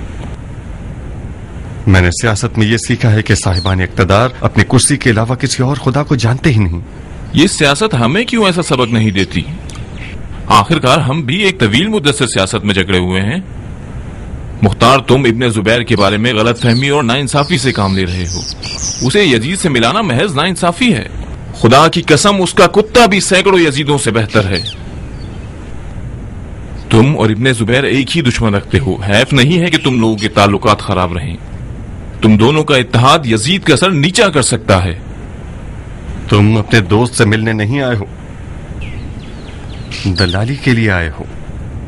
मैंने सियासत में ये सीखा है कि साहिबान इक़्तिदार अपनी कुर्सी के अलावा किसी और खुदा को जानते ही नहीं। ये सियासत हमें क्यों ऐसा सबक नहीं देती? आखिरकार हम भी एक तवील मुद्दत से सियासत में जकड़े हुए हैं। मुख्तार, तुम इब्ने जुबैर के बारे में गलत फहमी और नाइंसाफी से काम ले रहे हो। उसे यजीद से मिलाना महज नाइंसाफी है। खुदा की कसम, उसका कुत्ता भी सैकड़ों यजीदों से बेहतर है। तुम और इब्ने जुबैर एक ही दुश्मन रखते हो। हैफ नहीं है कि तुम लोगों के ताल्लुकात खराब रहें। तुम दोनों का इत्तेहाद यजीद का सर नीचा कर सकता है। तुम अपने दोस्त से मिलने नहीं आए हो, दलाली के लिए आए हो।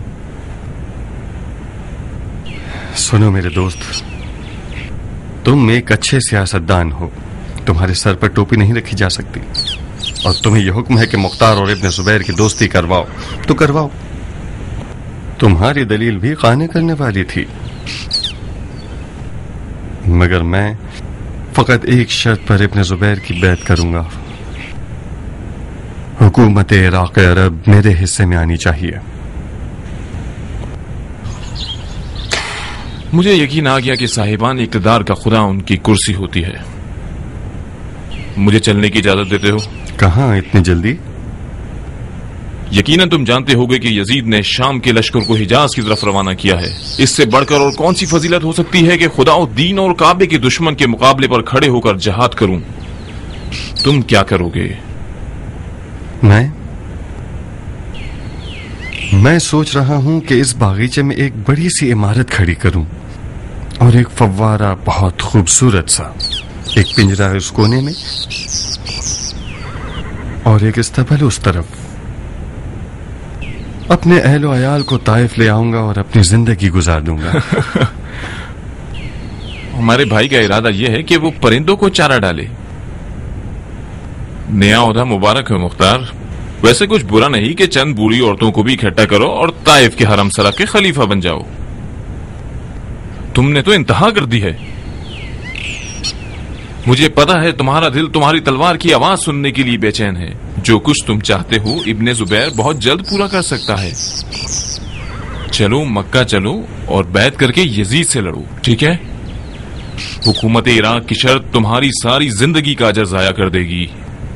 सुनो मेरे दोस्त, तुम एक अच्छे सियासतदान हो। तुम्हारे सर पर टोपी नहीं रखी जा सकती, और तुम्हें यह हुक्म है कि मुख्तार और इब्ने जुबैर की दोस्ती करवाओ तो करवाओ। तुम्हारी दलील भी काने करने वाली थी, मगर मैं फकत एक शर्त पर इब्ने जुबैर की बैत करूंगा। हुकूमत इराक़ अरब मेरे हिस्से में आनी चाहिए। मुझे यकीन आ गया कि साहिबान इक़्तिदार का खुदा उनकी कुर्सी होती है। मुझे चलने की इजाजत देते हो? कहाँ इतनी जल्दी? यकीनन तुम जानते होगे कि यजीद ने शाम के लश्कर को हिजाज की तरफ रवाना किया है। इससे बढ़कर और कौन सी फजीलत हो सकती है कि खुदा और दीन और काबे के दुश्मन के मुकाबले पर खड़े होकर जहाद करूं। तुम क्या करोगे? मैं सोच रहा हूं कि इस बागीचे में एक बड़ी सी इमारत खड़ी करूं और एक फव्वारा बहुत खूबसूरत सा, एक पिंजरा उस कोने में और एक इस्तबल उस तरफ। अपने अहलो अयाल को ताइफ ले आऊंगा और अपनी जिंदगी गुजार दूंगा। हमारे भाई का इरादा यह है कि वो परिंदों को चारा डाले। नया ओहदा मुबारक है मुख्तार। वैसे कुछ बुरा नहीं कि चंद बूढ़ी औरतों को भी इकट्ठा करो और ताइफ के हरम सरा के खलीफा बन जाओ। तुमने तो इंतहा कर दी है। मुझे पता है तुम्हारा दिल तुम्हारी तलवार की आवाज सुनने के लिए बेचैन है। जो कुछ तुम चाहते हो इब्ने जुबैर बहुत जल्द पूरा कर सकता है। चलो मक्का चलो और बैत करके यजीद से लड़ो, ठीक है? हुकूमत इराक की शर्त तुम्हारी सारी जिंदगी का अजर जाया कर देगी।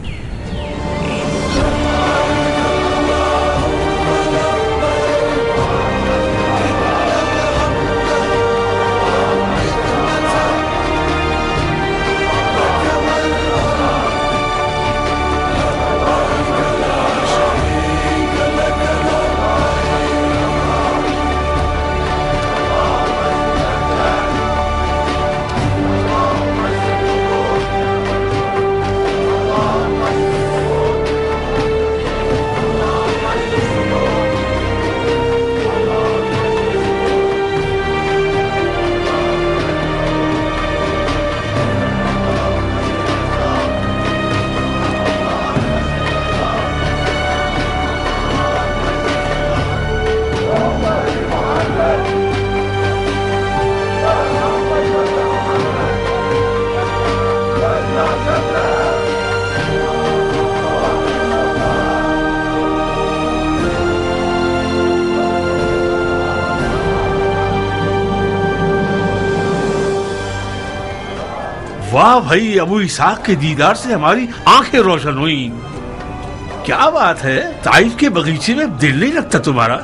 वाह भाई, अबू इसाक के दीदार से हमारी आंखें रोशन हुई। क्या बात है, ताइफ के बगीचे में दिल नहीं लगता तुम्हारा?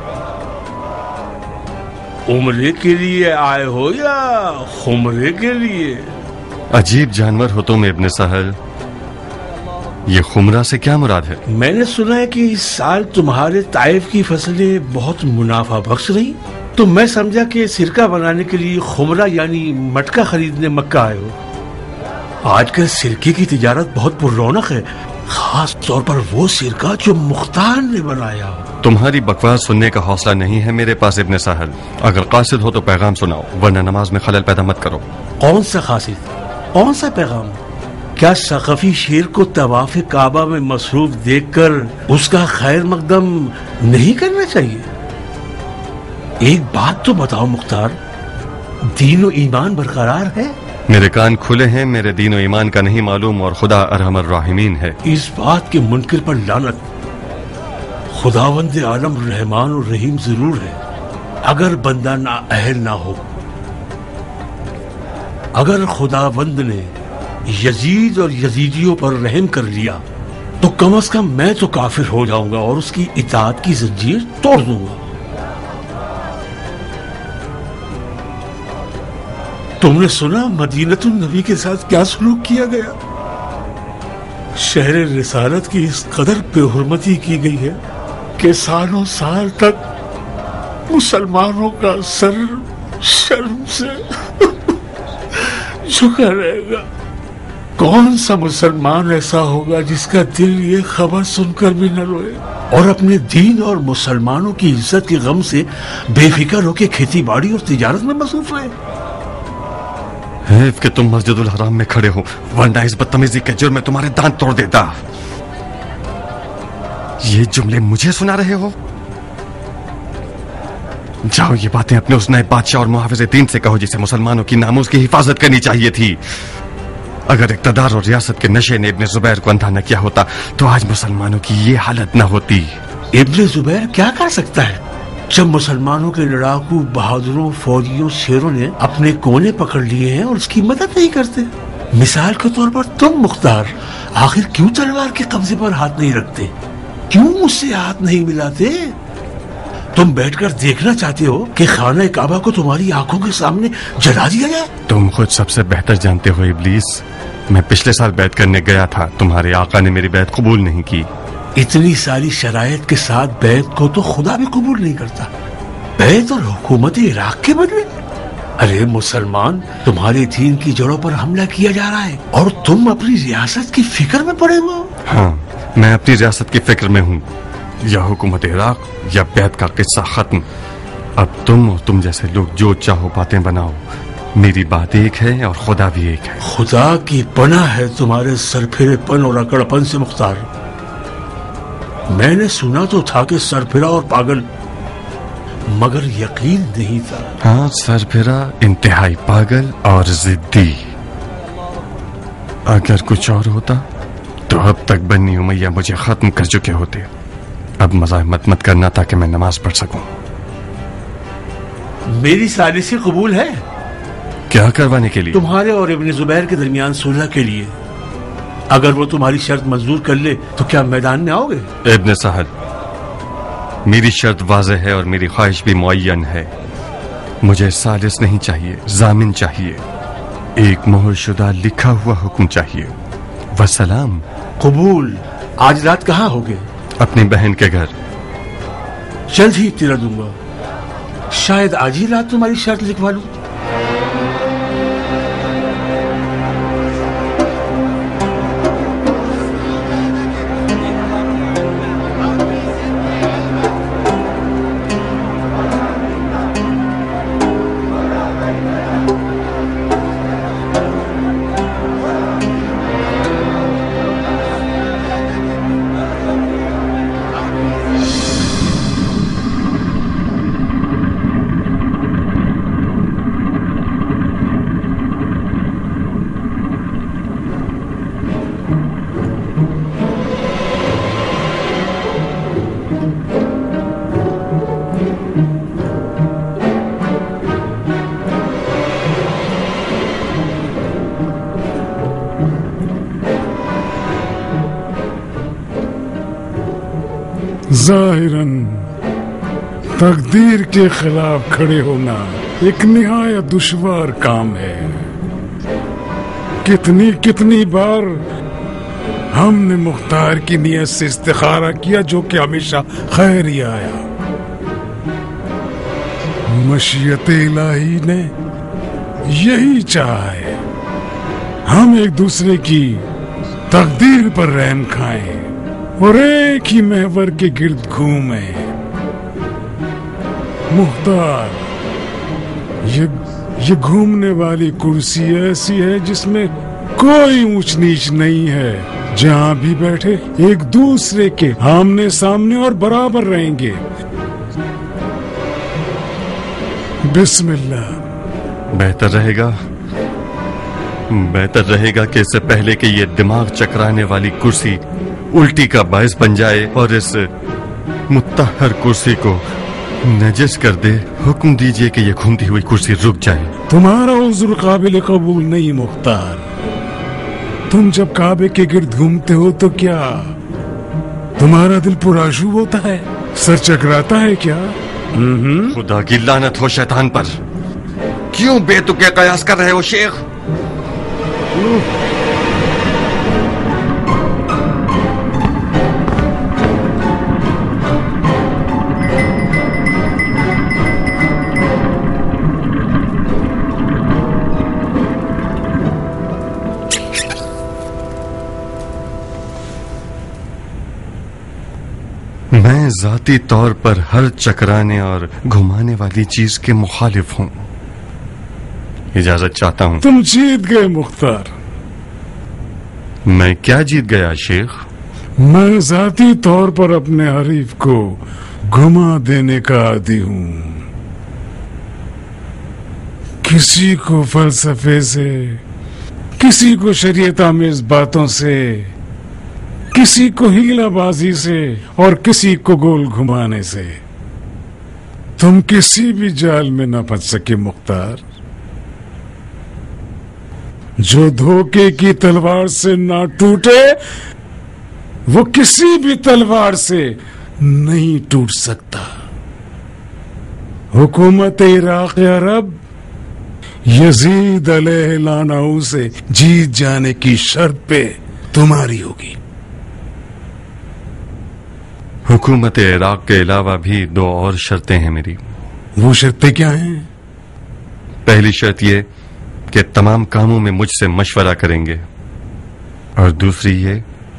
उम्रे के लिए आए हो या खुमरे के लिए? अजीब जानवर हो तुम इब्ने सहल। ये खुमरा से क्या मुराद है? मैंने सुना है कि इस साल तुम्हारे ताइफ की फसलें बहुत मुनाफा बख्श रही, तो मैं समझा कि सिरका बनाने के लिए खुमरा यानी मटका खरीदने मक्का आए हो। आजकल सिरके की तिजारत बहुत पुररौनक है, खास तौर पर वो सिरका जो मुख्तार ने बनाया। तुम्हारी बकवास सुनने का हौसला नहीं है मेरे पास इब्ने साहल। अगर कासिद हो तो पैगाम सुनाओ, वरना नमाज में खलल पैदा मत करो। कौन सा कासिद, कौन सा पैगाम? क्या सक़फ़ी शेर को तवाफ़ काबा में मसरूफ देखकर उसका खैर मकदम नहीं करना चाहिए? एक बात तो बताओ मुख्तार, दीन और ईमान बरकरार है? मेरे कान खुले हैं, मेरे दीन और ईमान का नहीं मालूम और खुदा अरहमर राहिमीन है। इस बात के मुनकिर पर लानत। खुदावंद आलम रहमान और रहीम जरूर है, अगर बंदा ना अहल ना हो। अगर खुदावंद ने यजीद और यजीदियों पर रहम कर लिया तो कम से कम मैं तो काफिर हो जाऊंगा और उसकी इताअत की जंजीर तोड़ दूंगा। तुमने सुना मदीनतुन नबी के साथ क्या सलूक किया गया? शहर रिसालत की इस कदर बेहुरमती की गई है कि सालों साल तक मुसलमानों का सर शर्म से झुका रहेगा। कौन सा मुसलमान ऐसा होगा जिसका दिल ये खबर सुनकर भी न रोए और अपने दीन और मुसलमानों की इज्जत के गम से बेफिक्र होकर खेती बाड़ी और तिजारत में मसरूफ रहे? है कि तुम मस्जिदुल हराम में खड़े हो, वरना इस बदतमीजी के जुर्म में तुम्हारे दांत तोड़ देता। ये जुमले मुझे सुना रहे हो? जाओ ये बातें अपने उस नए बादशाह और मुहाफिज़े दीन से कहो जिसे मुसलमानों की नामूस की हिफाजत करनी चाहिए थी। अगर इक़्तिदार और रियासत के नशे ने इब्ने जुबैर को अंधा न किया होता तो आज मुसलमानों की ये हालत न होती। इब्ने जुबैर क्या कर सकता है जब मुसलमानों के लड़ाकू बहादुरों फौजियों शेरों ने अपने कोने पकड़ लिए हैं और उसकी मदद नहीं करते? مثال کے طور پر تم مختار آخر کیوں تلوار کے قبضے پر ہاتھ نہیں رکھتے؟ کیوں اس سے ہاتھ نہیں ملاتے؟ تم بیٹھ کر دیکھنا چاہتے ہو کہ خانہ کعبہ کو تمہاری آنکھوں کے سامنے جلا دیا جائے؟ تم خود سب سے بہتر جانتے ہو ابلیس، میں پچھلے سال بیعت کرنے گیا تھا، تمہارے آقا نے میری بیعت قبول نہیں کی۔ اتنی ساری شرائط کے ساتھ بیعت کو تو خدا بھی قبول نہیں کرتا، بیعت اور حکومت عراق کے بدلے؟ ارے مسلمان، تمہارے دین کی جڑوں پر حملہ کیا جا رہا ہے اور تم اپنی ریاست کی فکر میں پڑے ہو۔ ہاں، میں اپنی ریاست کی فکر میں ہوں، یا حکومت عراق یا بیعت کا قصہ ختم۔ اب تم اور تم جیسے لوگ جو چاہو باتیں بناؤ، میری بات ایک ہے اور خدا بھی ایک ہے۔ خدا کی پناہ ہے تمہارے سرپھرے پن اور اکڑ پن سے مختار۔ میں نے سنا تو تھا کہ سرپھرا اور پاگل، مگر یقین نہیں تھا۔ ہاں، سرپھرا، انتہائی پاگل اور ضدی۔ اگر کچھ اور ہوتا تو اب تک بنی امیہ مجھے ختم کر چکے ہوتے۔ اب مزاحمت مت کرنا تاکہ میں نماز پڑھ سکوں۔ میری ثالثی قبول ہے؟ کیا کروانے کے لیے؟ تمہارے اور ابن زبیر کے درمیان صلح کے لیے۔ اگر وہ تمہاری شرط منظور کر لے تو کیا میدان میں آؤ گے؟ ابن سہل، میری شرط واضح ہے اور میری خواہش بھی معین ہے۔ مجھے ثالث نہیں چاہیے، ضامن چاہیے، ایک مہر شدہ لکھا ہوا حکم چاہیے۔ وسلام۔ قبول۔ آج رات کہاں ہوگے؟ اپنی بہن کے گھر۔ جلد ہی اطلاع دوں گا، شاید آج ہی رات تمہاری شرط لکھوا لوں۔ ظاہراً تقدیر کے خلاف کھڑے ہونا ایک نہایت دشوار کام ہے۔ کتنی بار ہم نے مختار کی نیت سے استخارہ کیا جو کہ ہمیشہ خیر ہی آیا۔ مشیت الہی نے یہی چاہا ہے، ہم ایک دوسرے کی تقدیر پر رحم کھائیں اور ایک ہی محور کے گرد گھومیں۔ مختار، یہ گھومنے والی کرسی ایسی ہے جس میں کوئی اونچ نیچ نہیں ہے، جہاں بھی بیٹھے ایک دوسرے کے آمنے سامنے اور برابر رہیں گے۔ بسم اللہ۔ بہتر رہے گا کہ اس سے پہلے کہ یہ دماغ چکرانے والی کرسی الٹی کا باعث بن جائے اور اس متطہر کرسی کو نجس کر دے، حکم دیجئے کہ یہ گھومتی ہوئی کرسی رک جائے۔ تمہارا عذر قابل قبول نہیں مختار۔ تم جب کعبے کے گرد گھومتے ہو تو کیا تمہارا دل پرآشوب ہوتا ہے؟ سر چکراتا ہے کیا؟ خدا کی لعنت ہو شیطان پر، کیوں بے تکے قیاس کر رہے ہو شیخ؟ میں ذاتی طور پر ہر چکرانے اور گھمانے والی چیز کے مخالف ہوں۔ اجازت چاہتا ہوں۔ تم جیت گئے مختار۔ میں کیا جیت گیا شیخ؟ میں ذاتی طور پر اپنے حریف کو گھما دینے کا عادی ہوں۔ کسی کو فلسفے سے، کسی کو شریعت آمیز باتوں سے، کسی کو ہیلا بازی سے اور کسی کو گول گھمانے سے۔ تم کسی بھی جال میں نہ پھنس سکے مختار۔ जो धोखे की तलवार से ना टूटे वो किसी भी तलवार से नहीं टूट सकता। हुकूमत इराक अरब यजीद अलैहिस्सलाम से जीत जाने की शर्त पे तुम्हारी होगी। हुकूमत इराक के अलावा भी 2 और शर्तें हैं मेरी। वो शर्तें क्या हैं? पहली शर्त ये कि तमाम कामों में मुझसे मशवरा करेंगे, और दूसरी ये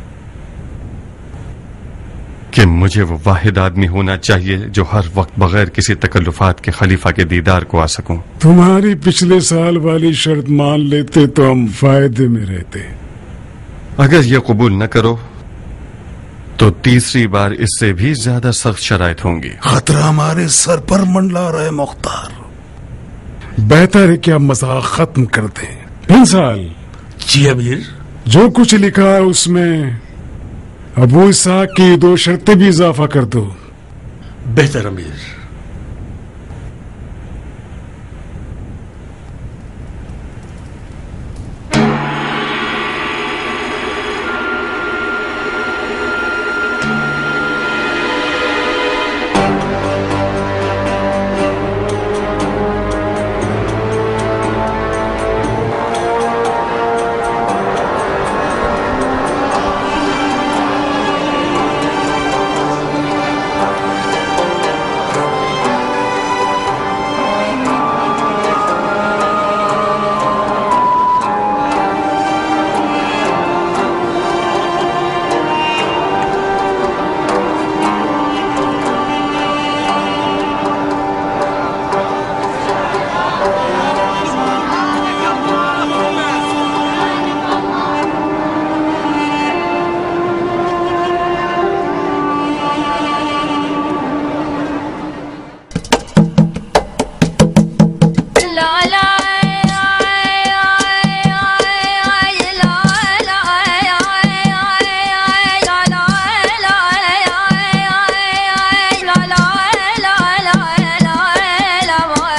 कि मुझे वो वाहिद आदमी होना चाहिए जो हर वक्त बगैर किसी तकल्लुफात के खलीफा के दीदार को आ सकूं। तुम्हारी पिछले साल वाली शर्त मान लेते तो हम फायदे में रहते। अगर ये कबूल न करो तो तीसरी बार इससे भी ज्यादा सख्त शराइत होंगी। खतरा हमारे सर पर मंडला रहा है मुख्तार। बेहतर है कि आप मजाक खत्म कर दें। इंसाल जी अमीर। जो कुछ लिखा है उसमें अबू इसहाक की 2 शर्तें भी इजाफा कर दो। बेहतर अमीर।